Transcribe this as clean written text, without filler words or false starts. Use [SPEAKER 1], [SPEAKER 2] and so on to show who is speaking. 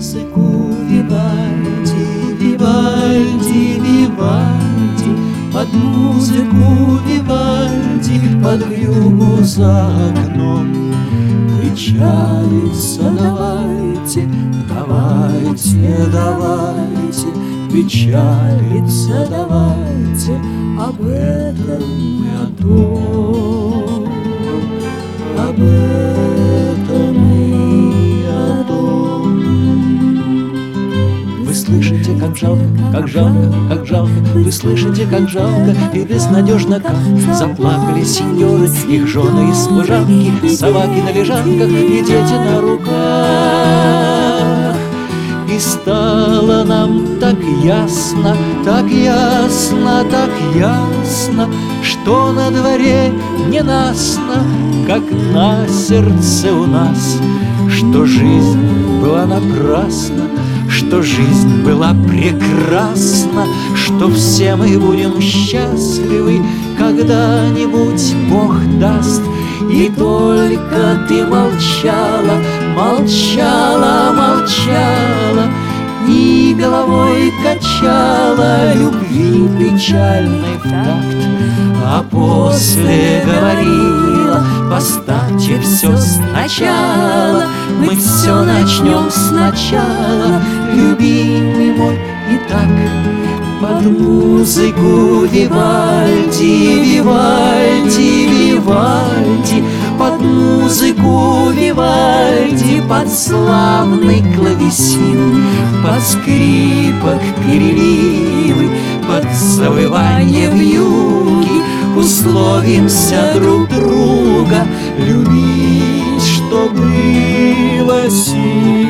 [SPEAKER 1] музыку Вивальди, Вивальди, Вивальди, под музыку Вивальди, под вьюгу за окном. Печалиться давайте, давайте, давайте, печалиться давайте об этом и о том, об этом и о том. Вы слышите, как жалко, как жалко, как жалко, вы слышите, как жалко и безнадежно, как заплакали сеньоры, их жены и служанки, собаки на лежанках и дети на руках. И стало нам так ясно, так ясно, так ясно, что на дворе ненастно, как на сердце у нас, что жизнь была напрасна, что жизнь была прекрасна, что все мы будем счастливы, когда-нибудь Бог даст. И только ты молчала, молчала, молчала, и головой качала любви печальный в такт, а после говорила: поставьте все сначала, мы все начнем сначала, любимый мой. И так под музыку Вивальди, Вивальди, Вивальди, под музыку Вивальди, под славный клавесин, под скрипок переливы, под завывание вьюги условимся друг друга любить, что было сил.